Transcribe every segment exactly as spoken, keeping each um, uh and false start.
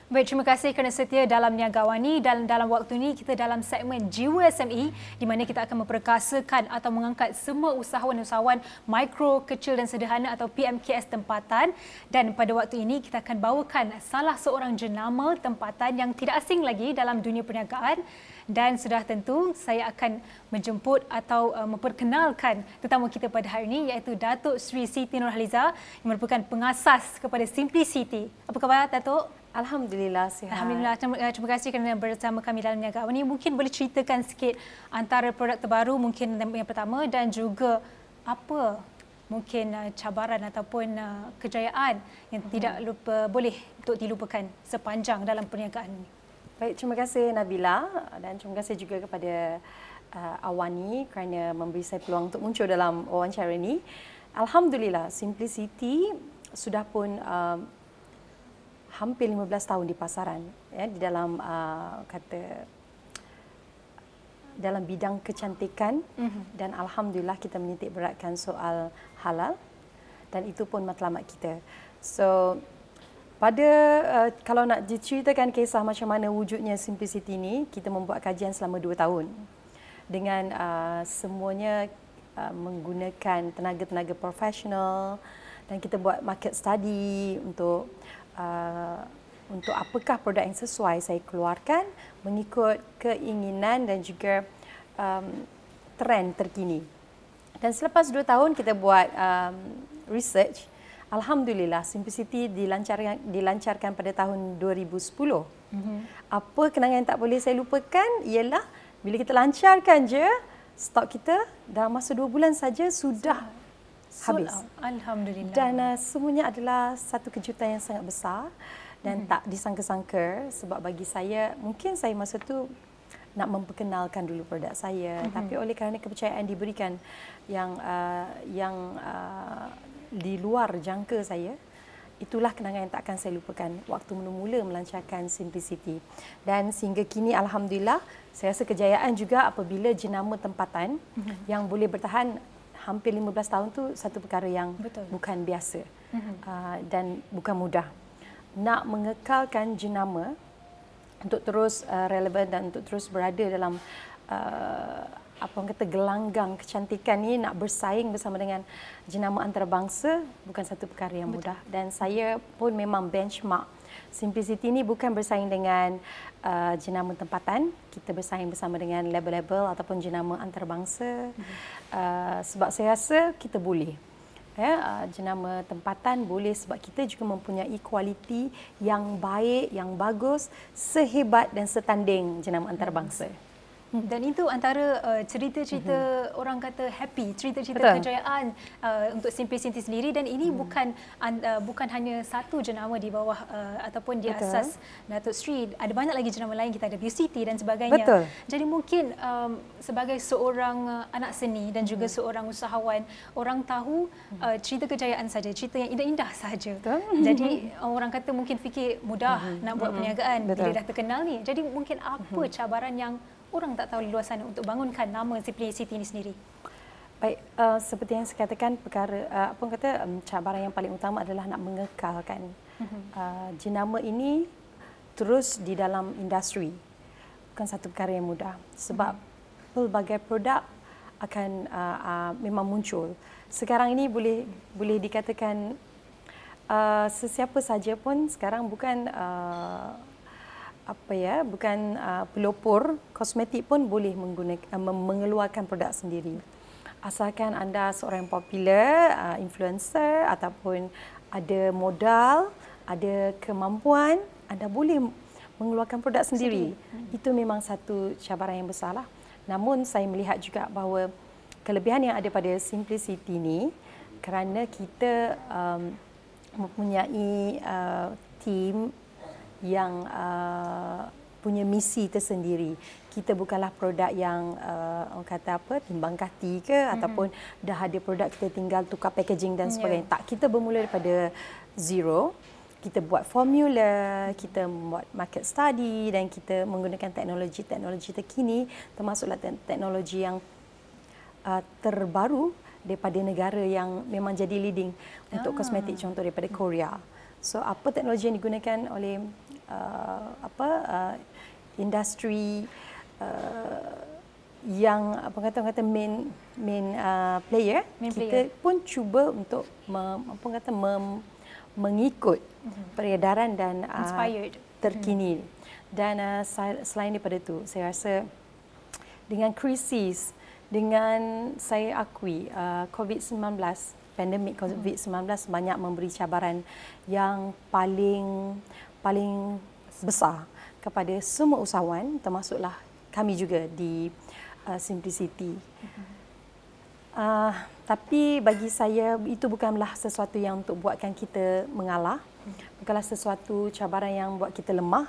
Baik, terima kasih kerana setia dalam Niaga Awani, dan dalam waktu ini kita dalam segmen Jiwa S M E di mana kita akan memperkasakan atau mengangkat semua usahawan-usahawan mikro, kecil dan sederhana atau P M K S tempatan, dan pada waktu ini kita akan bawakan salah seorang jenama tempatan yang tidak asing lagi dalam dunia perniagaan, dan sudah tentu saya akan menjemput atau uh, memperkenalkan tetamu kita pada hari ini, iaitu Datuk Sri Siti Nurhaliza yang merupakan pengasas kepada Simplicity. Apa khabar Datuk? Alhamdulillah sihat. Alhamdulillah. Terima, terima kasih kerana bersama kami dalam Niaga Awani. Mungkin boleh ceritakan sikit antara produk terbaru mungkin yang pertama, dan juga apa mungkin uh, cabaran ataupun uh, kejayaan yang hmm. tidak lupa, boleh untuk dilupakan sepanjang dalam perniagaan ini. Baik, terima kasih Nabila, dan terima kasih juga kepada uh, Awani kerana memberi saya peluang untuk muncul dalam wawancara ini. Alhamdulillah, Simplicity sudah pun uh, hampir lima belas tahun di pasaran, ya, di dalam uh, kata dalam bidang kecantikan, mm-hmm. dan alhamdulillah kita menitik beratkan soal halal, dan itu pun matlamat kita. So pada uh, kalau nak diceritakan kisah macam mana wujudnya Simplicity ini, kita membuat kajian selama dua tahun dengan uh, semuanya uh, menggunakan tenaga-tenaga profesional, dan kita buat market study untuk Uh, untuk apakah produk yang sesuai saya keluarkan mengikut keinginan dan juga um, trend terkini. Dan selepas dua tahun kita buat um, research, alhamdulillah Simplicity dilancarkan dilancarkan pada tahun dua ribu sepuluh. Mm-hmm. Apa kenangan yang tak boleh saya lupakan ialah bila kita lancarkan je, stok kita dalam masa dua bulan saja sudah habis. Alhamdulillah. Dan uh, semuanya adalah satu kejutan yang sangat besar dan hmm. tak disangka-sangka, sebab bagi saya mungkin saya masa tu nak memperkenalkan dulu produk saya, hmm. tapi oleh kerana kepercayaan diberikan yang uh, yang uh, di luar jangka saya, itulah kenangan yang tak akan saya lupakan waktu mula-mula melancarkan Simplicity. Dan sehingga kini alhamdulillah saya rasa kejayaan juga apabila jenama tempatan hmm. yang boleh bertahan hampir lima belas tahun tu satu perkara yang Betul. bukan biasa, mm-hmm. uh, dan bukan mudah. Nak mengekalkan jenama untuk terus uh, relevan dan untuk terus berada dalam uh, apa orang kata gelanggang kecantikan ni, nak bersaing bersama dengan jenama antarabangsa bukan satu perkara yang mudah. Betul. Dan saya pun memang benchmark Simplicity ini bukan bersaing dengan uh, jenama tempatan, kita bersaing bersama dengan label-label ataupun jenama antarabangsa. Mm-hmm. uh, sebab saya rasa kita boleh. Ya, uh, jenama tempatan boleh sebab kita juga mempunyai kualiti yang baik, yang bagus, sehebat dan setanding jenama antarabangsa. Mm-hmm. Dan itu antara uh, cerita-cerita mm-hmm. orang kata happy, cerita-cerita Betul. kejayaan uh, untuk Simplicity sendiri, dan ini mm. bukan uh, bukan hanya satu jenama di bawah uh, ataupun di Betul. asas Datuk Sri. Ada banyak lagi jenama lain, kita ada Beauty dan sebagainya. Betul. Jadi mungkin um, sebagai seorang uh, anak seni dan juga mm. seorang usahawan, orang tahu uh, cerita kejayaan saja, cerita yang indah-indah saja. Jadi orang kata mungkin fikir mudah mm-hmm. nak buat mm-hmm. perniagaan Betul. bila dah terkenal ni. Jadi mungkin apa mm-hmm. cabaran yang orang tak tahu di luar sana untuk bangunkan nama Simplicity ini sendiri? Baik, uh, seperti yang saya katakan, perkara uh, apa kata um, cabaran yang paling utama adalah nak mengekalkan uh-huh. uh, jenama ini terus di dalam industri. Bukan satu perkara yang mudah sebab uh-huh. pelbagai produk akan uh, uh, memang muncul. Sekarang ini boleh boleh dikatakan uh, sesiapa saja pun sekarang bukan uh, apa ya, bukan uh, pelopor kosmetik pun boleh menggunakan uh, mengeluarkan produk sendiri. Asalkan anda seorang yang popular, uh, influencer ataupun ada modal, ada kemampuan, anda boleh mengeluarkan produk sendiri. sendiri. Itu memang satu cabaran yang besarlah. Namun saya melihat juga bahawa kelebihan yang ada pada Simplicity ini kerana kita um, mempunyai uh, tim yang uh, punya misi tersendiri. Kita bukanlah produk yang uh, orang kata apa, timbang kati ke mm-hmm. ataupun dah ada produk kita tinggal tukar packaging dan sebagainya. Yeah. Tak, kita bermula daripada zero. Kita buat formula, kita buat market study dan kita menggunakan teknologi-teknologi terkini, termasuklah teknologi yang uh, terbaru daripada negara yang memang jadi leading untuk ah. kosmetik, contoh daripada Korea. So apa teknologi yang digunakan oleh uh, apa uh, industri uh, yang apa kata kata main main uh, player, main kita player. pun cuba untuk mem, apa kata mem, mengikut mm-hmm. peredaran dan uh, terkini. Mm-hmm. Dan uh, selain daripada itu, saya rasa dengan krisis, dengan saya akui uh, covid sembilan belas, pandemik covid sembilan belas banyak memberi cabaran yang paling paling besar kepada semua usahawan, termasuklah kami juga di uh, Simplicity. Uh, tapi bagi saya itu bukanlah sesuatu yang untuk buatkan kita mengalah, bukanlah sesuatu cabaran yang buat kita lemah.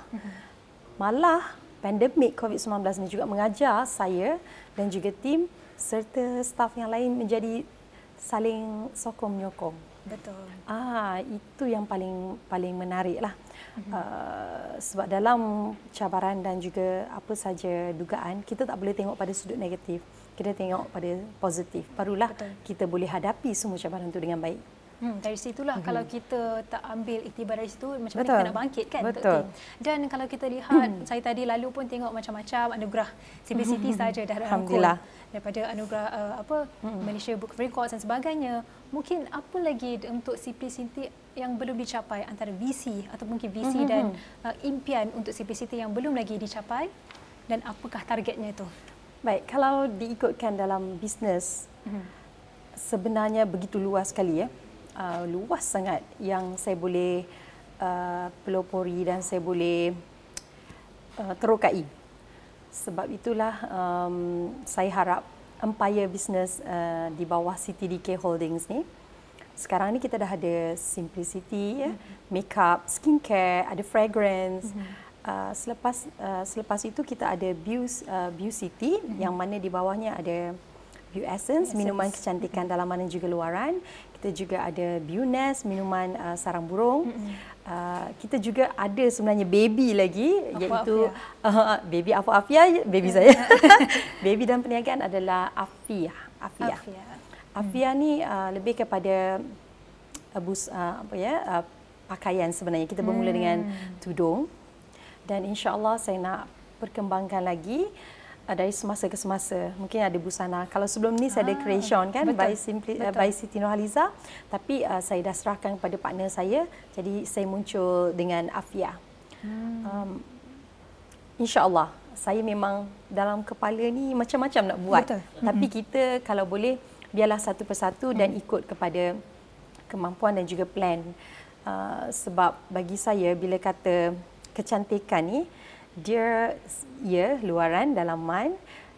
Malah pandemik covid sembilan belas ini juga mengajar saya dan juga tim serta staf yang lain menjadi saling sokong menyokong. Betul. Ah, itu yang paling paling menarik lah. Mm-hmm. Uh, sebab dalam cabaran dan juga apa saja dugaan, kita tak boleh tengok pada sudut negatif. Kita tengok pada positif. Barulah Betul. Kita boleh hadapi semua cabaran itu dengan baik. Hmm, dari situlah mm-hmm. kalau kita tak ambil iktibar dari situ, macam Betul. mana kita nak bangkit kan? Betul. Untuk tim. Dan kalau kita lihat, saya tadi lalu pun tengok macam-macam anugerah Simplicity saja dah rangkul. Daripada anugerah uh, apa mm-hmm. Malaysia Book of Records dan sebagainya. Mungkin apa lagi untuk Simplicity yang belum dicapai antara visi atau mungkin visi mm-hmm. dan uh, impian untuk Simplicity yang belum lagi dicapai, dan apakah targetnya itu? Baik, kalau diikutkan dalam bisnes, mm-hmm. sebenarnya begitu luas sekali ya. Uh, luas sangat yang saya boleh uh, pelopori dan saya boleh uh, terokai. Sebab itulah um, saya harap empire business uh, di bawah C T D K Holdings ni, sekarang ni kita dah ada Simplicity, mm-hmm. ya, makeup, skincare, ada fragrance. Mm-hmm. Uh, selepas uh, selepas itu kita ada Beauty, uh, Beauty, mm-hmm. yang mana di bawahnya ada Beauty Essence, Essence. minuman kecantikan mm-hmm. dalaman dan juga luaran. Kita juga ada Beaunest, minuman uh, sarang burung. Mm-hmm. Uh, kita juga ada sebenarnya baby lagi, Afu iaitu uh, baby Afu Afia, baby saya. Baby dan perniagaan adalah Afia. Afia. Afia, Afia hmm. ni uh, lebih kepada uh, bus uh, apa ya, uh, pakaian sebenarnya. Kita bermula hmm. dengan tudung dan insya-Allah saya nak perkembangkan lagi. Dari semasa ke semasa, mungkin ada busana. Kalau sebelum ni saya ada ah, creation kan, betul, by Simpli, uh, by Siti Nurhaliza, tapi uh, saya dah serahkan kepada partner saya, jadi saya muncul dengan Afia. Hmm. Um, InsyaAllah, saya memang dalam kepala ni macam-macam nak buat. Betul. Tapi mm-hmm. kita kalau boleh, biarlah satu persatu mm. dan ikut kepada kemampuan dan juga plan. Uh, sebab bagi saya, bila kata kecantikan ni, dia ya luaran, dalaman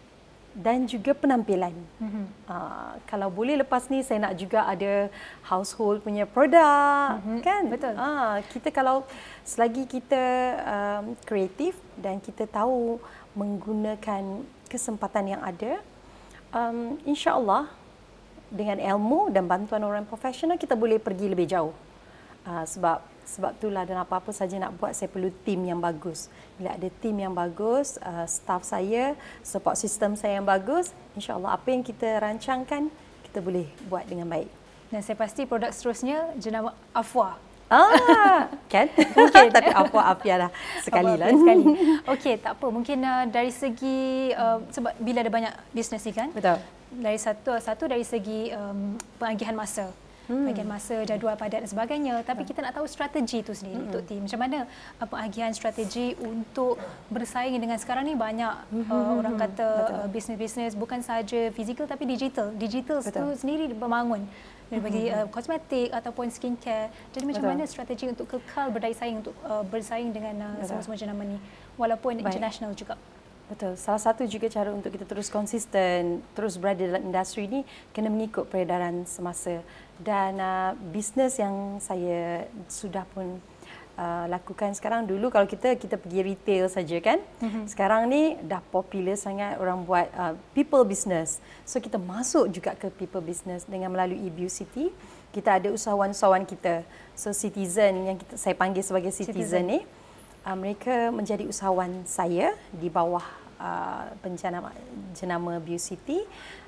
dan juga penampilan. Mm-hmm. Uh, kalau boleh lepas ni saya nak juga ada household punya produk, mm-hmm. kan? Betul. Uh, kita kalau selagi kita um, kreatif dan kita tahu menggunakan kesempatan yang ada, um, insya-Allah dengan ilmu dan bantuan orang profesional kita boleh pergi lebih jauh. Uh, sebab Sebab itulah dan apa-apa saja nak buat, saya perlu tim yang bagus. Bila ada tim yang bagus, uh, staff saya, support system saya yang bagus, insya-Allah apa yang kita rancangkan, kita boleh buat dengan baik. Dan saya pasti produk seterusnya jenama Afwa. Ah, kan? Mungkin tapi Afwa Afia lah sekali lah. Sekali. Okey, tak apa. Mungkin uh, dari segi uh, sebab bila ada banyak bisnes ni kan. Betul. Dari satu satu dari segi um, pengagihan masa. Hmm. Bagian masa, jadual padat dan sebagainya. Tapi kita nak tahu strategi itu sendiri hmm. untuk tim. Macam mana uh, pengagihan strategi untuk bersaing dengan sekarang ni banyak hmm. uh, orang kata uh, bisnes-bisnes bukan sahaja fizikal tapi digital. Digital itu sendiri berbangun. Dari bagi uh, kosmetik ataupun skincare. Jadi macam Betul. mana strategi untuk kekal berdaya saing, untuk uh, bersaing dengan uh, semua-semua jenama ni walaupun Baik. international juga. Betul. Salah satu juga cara untuk kita terus konsisten, terus berada dalam industri ini, kena mengikut peredaran semasa. Dan uh, bisnes yang saya sudah pun uh, lakukan sekarang, dulu kalau kita kita pergi retail saja kan. Mm-hmm. Sekarang ni dah popular sangat orang buat uh, people business. So kita masuk juga ke people business dengan melalui Beauty. Kita ada usahawan-usahawan kita. So citizen yang kita, saya panggil sebagai citizen, citizen. ni, Uh, mereka menjadi usahawan saya di bawah uh, penjenama jenama Beauty,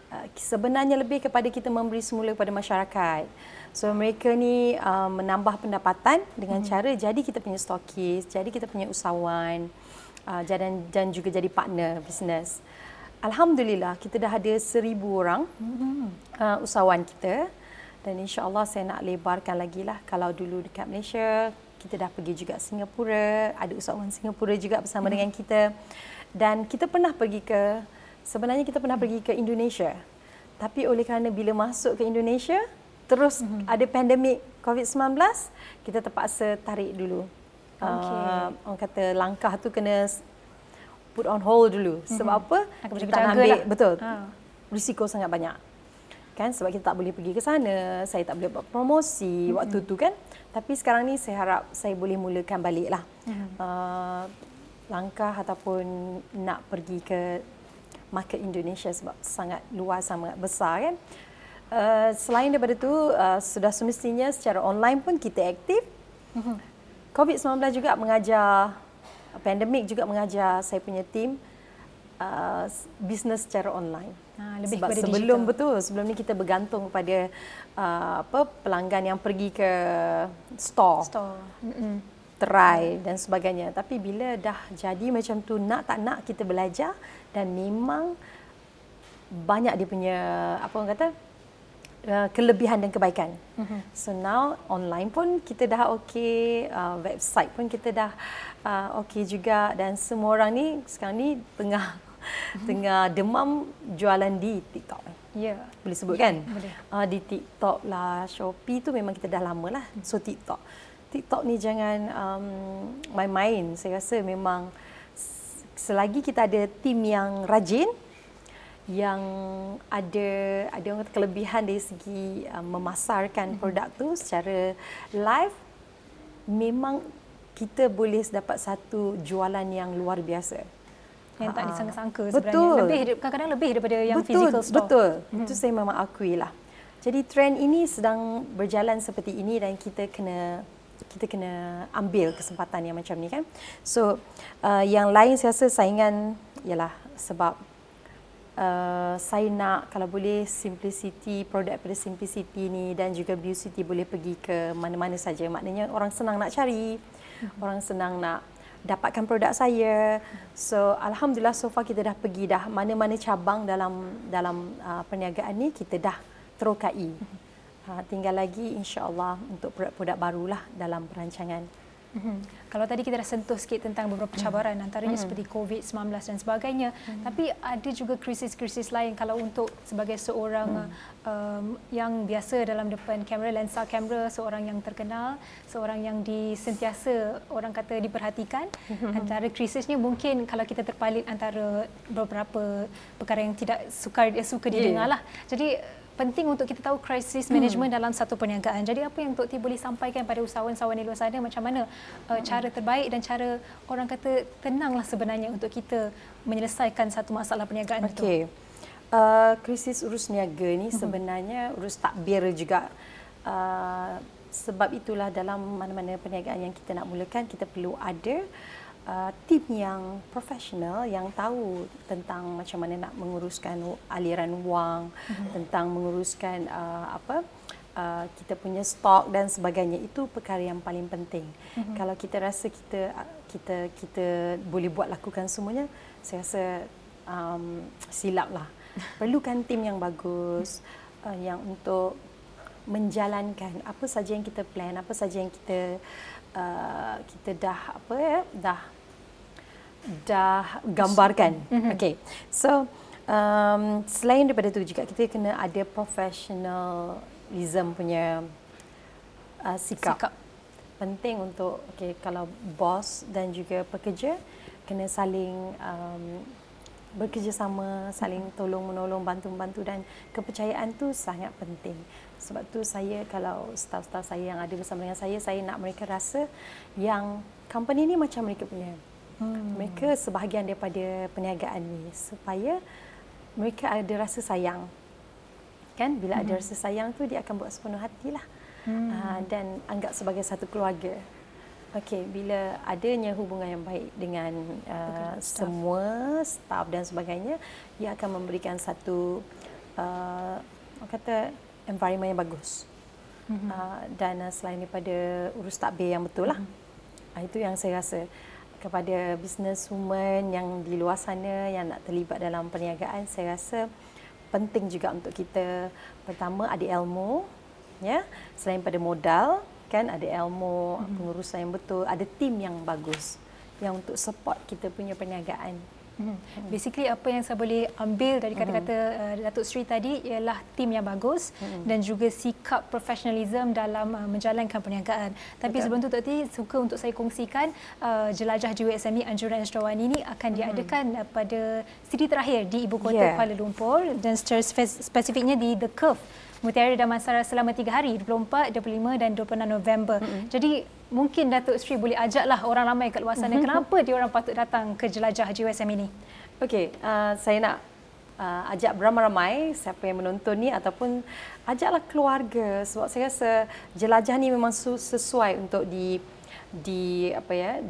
uh, sebenarnya lebih kepada kita memberi semula kepada masyarakat. So mereka ni uh, menambah pendapatan dengan hmm. cara jadi kita punya stokis, jadi kita punya usahawan, uh, dan, dan juga jadi partner bisnes. Alhamdulillah kita dah ada seribu orang hmm. uh, usahawan kita, dan insya-Allah saya nak lebarkan lagi lah. Kalau dulu dekat Malaysia, kita dah pergi juga Singapura, ada usahawan Singapura juga bersama hmm. dengan kita, dan kita pernah pergi ke, sebenarnya kita pernah hmm. pergi ke Indonesia, tapi oleh kerana bila masuk ke Indonesia terus mm-hmm. ada pandemik covid sembilan belas, kita terpaksa tarik dulu. Okay. Uh, orang kata langkah tu kena put on hold dulu. Mm-hmm. Sebab apa? Kita tak nak ambil, lah. Betul. Ha. Risiko sangat banyak. Kan? Sebab kita tak boleh pergi ke sana, saya tak boleh buat promosi mm-hmm. waktu tu kan. Tapi sekarang ni saya harap saya boleh mulakan balik lah. Mm-hmm. Uh, langkah ataupun nak pergi ke market Indonesia sebab sangat luas, sangat besar kan. Uh, selain daripada tu, uh, sudah semestinya secara online pun kita aktif. Mm-hmm. covid sembilan belas juga mengajar, pandemik juga mengajar saya punya tim uh, bisnes secara online. Ha, lebih sebab sebelum digital. Betul, sebelum ni kita bergantung pada uh, apa pelanggan yang pergi ke store, store. Mm-hmm. try dan sebagainya. Tapi bila dah jadi macam tu, nak tak nak kita belajar, dan memang banyak dia punya apa orang kata Uh, kelebihan dan kebaikan. Mm-hmm. So now online pun kita dah okey, uh, website pun kita dah uh, okey juga, dan semua orang ni sekarang ni tengah mm-hmm. tengah demam jualan di TikTok. Ya, yeah. Boleh sebut kan? Boleh. Uh, di TikTok lah, Shopee tu memang kita dah lama lah. So TikTok. TikTok ni jangan um, main-main. Saya rasa memang selagi kita ada tim yang rajin, yang ada ada orang kata kelebihan dari segi uh, memasarkan mm-hmm. produk tu secara live, memang kita boleh dapat satu jualan yang luar biasa. Yang tak disangka-sangka sebenarnya. Betul. Lebih, kadang-kadang lebih daripada yang betul, physical store. Betul, mm-hmm. Itu saya memang akui lah. Jadi trend ini sedang berjalan seperti ini, dan kita kena kita kena ambil kesempatan yang macam ni kan. So uh, yang lain saya rasa saingan ialah sebab Uh, saya nak kalau boleh simplicity, produk pada simplicity ni, dan juga beauty boleh pergi ke mana-mana saja. Maknanya orang senang nak cari, mm-hmm. orang senang nak dapatkan produk saya. So alhamdulillah so far kita dah pergi dah mana-mana cabang dalam dalam uh, perniagaan ni kita dah terokai. Mm-hmm. Uh, tinggal lagi insya-Allah untuk produk-produk barulah dalam perancangan. Mm-hmm. Kalau tadi kita dah sentuh sikit tentang beberapa cabaran, mm-hmm. antaranya mm-hmm. seperti covid sembilan belas dan sebagainya, mm-hmm. tapi ada juga krisis-krisis lain. Kalau untuk sebagai seorang mm-hmm. um, yang biasa dalam depan kamera, lensa kamera, seorang yang terkenal, seorang yang disentiasa orang kata diperhatikan, mm-hmm. antara krisisnya mungkin kalau kita terpalit antara beberapa perkara yang tidak suka suka didengar yeah. lah. Jadi penting untuk kita tahu krisis management hmm. dalam satu perniagaan. Jadi apa yang Tok T boleh sampaikan pada usahawan-usahawan di luar sana, macam mana uh, hmm. cara terbaik dan cara orang kata tenanglah sebenarnya untuk kita menyelesaikan satu masalah perniagaan itu? Okey. Uh, krisis urus niaga ni hmm. sebenarnya urus takbir juga. Uh, sebab itulah dalam mana-mana perniagaan yang kita nak mulakan, kita perlu ada Uh, tim yang profesional yang tahu tentang macam mana nak menguruskan aliran wang, mm-hmm. tentang menguruskan uh, apa uh, kita punya stok dan sebagainya. Itu perkara yang paling penting. Mm-hmm. Kalau kita rasa kita kita kita boleh buat lakukan semuanya, saya rasa um, silaplah. Perlukan tim yang bagus uh, yang untuk menjalankan apa saja yang kita plan, apa saja yang kita uh, kita dah apa ya, dah dah gambarkan. Mm-hmm. Okey. So um, selain daripada itu juga kita kena ada professionalism punya uh, sikap. sikap. Penting untuk okey kalau bos dan juga pekerja kena saling um, bekerjasama, saling tolong-menolong, bantu-bantu, dan kepercayaan tu sangat penting. Sebab tu saya kalau staff-staff saya yang ada bersama dengan saya, saya nak mereka rasa yang company ni macam mereka punya. Hmm. Mereka sebahagian daripada perniagaan ni, supaya mereka ada rasa sayang. Kan? Bila hmm. ada rasa sayang tu, dia akan buat sepenuh hatilah. Hmm. Uh, dan anggap sebagai satu keluarga. Okey, bila adanya hubungan yang baik dengan uh, staff. semua staff dan sebagainya, dia akan memberikan satu uh, orang kata environment yang bagus. Mm-hmm. Uh, dan uh, selain daripada urus takbir yang betul lah. Mm-hmm. Uh, itu yang saya rasa kepada businesswoman yang di luar sana yang nak terlibat dalam perniagaan, saya rasa penting juga untuk kita pertama ada ilmu, ya, selain pada modal kan, ada ilmu, mm-hmm. pengurusan yang betul, ada tim yang bagus yang untuk support kita punya perniagaan. Hmm. Basically apa yang saya boleh ambil dari kata-kata uh, Datuk Sri tadi ialah tim yang bagus hmm. dan juga sikap profesionalism dalam uh, menjalankan perniagaan. Tapi Betul. sebelum tu tadi suka untuk saya kongsikan uh, jelajah J W S M E Anjuran Esdrawani ini akan hmm. diadakan uh, pada siri terakhir di ibu kota yeah. Kuala Lumpur dan secara spesifiknya di The Curve Mutiara Damansara selama tiga hari, dua puluh empat, dua puluh lima dan dua puluh enam November. Mm-hmm. Jadi mungkin Datuk Sri boleh ajaklah orang ramai kat luar sana, mm-hmm. kenapa dia orang patut datang ke jelajah J W S M ini? Okey, uh, saya nak uh, ajak beramai-ramai siapa yang menonton ni ataupun ajaklah keluarga, sebab saya rasa jelajah ni memang sesuai untuk di di apa ya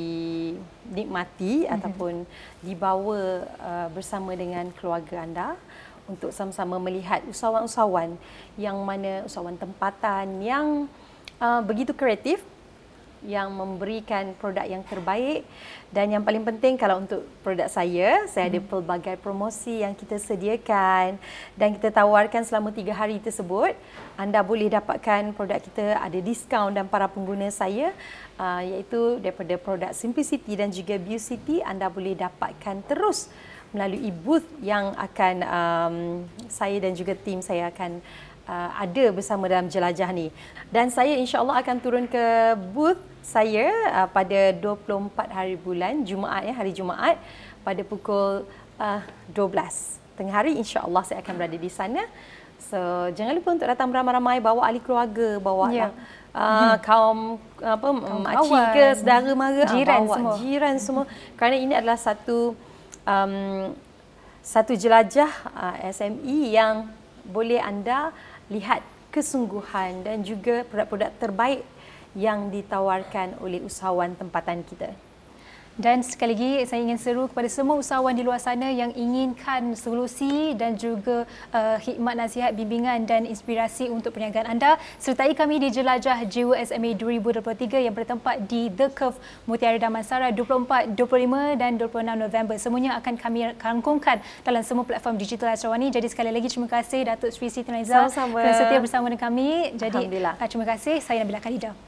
dinikmati mm-hmm. ataupun dibawa uh, bersama dengan keluarga anda untuk sama-sama melihat usahawan-usahawan yang mana usahawan tempatan yang uh, begitu kreatif, yang memberikan produk yang terbaik, dan yang paling penting kalau untuk produk saya, saya ada pelbagai promosi yang kita sediakan dan kita tawarkan selama tiga hari tersebut. Anda boleh dapatkan produk kita ada diskaun, dan para pengguna saya uh, iaitu daripada produk Simplicity dan juga Beaucity, anda boleh dapatkan terus melalui booth yang akan um, saya dan juga tim saya akan uh, ada bersama dalam jelajah ni. Dan saya insya-Allah akan turun ke booth saya uh, pada dua puluh empat hari bulan Jumaat, ya, hari Jumaat pada pukul uh, dua belas tengah hari, insya-Allah saya akan berada di sana. So jangan lupa untuk datang beramai-ramai, bawa ahli keluarga, bawa yeah. Uh, kaum apa makcik ke, saudara mara, jiran bawa semua. jiran semua kerana ini adalah satu Um, satu jelajah uh, S M E yang boleh anda lihat kesungguhan dan juga produk-produk terbaik yang ditawarkan oleh usahawan tempatan kita. Dan sekali lagi saya ingin seru kepada semua usahawan di luar sana yang inginkan solusi dan juga uh, hikmat nasihat, bimbingan dan inspirasi untuk perniagaan anda, sertai kami di jelajah J W S M E dua ribu dua puluh tiga yang bertempat di The Curve Mutiara Damansara dua puluh empat, dua puluh lima dan dua puluh enam November. Semuanya akan kami rangkumkan dalam semua platform digital Asrawani. Jadi sekali lagi terima kasih Datuk Sri Siti Nurhaliza kerana setia bersama dengan kami. Jadi terima kasih. Saya Nabila Khalidah.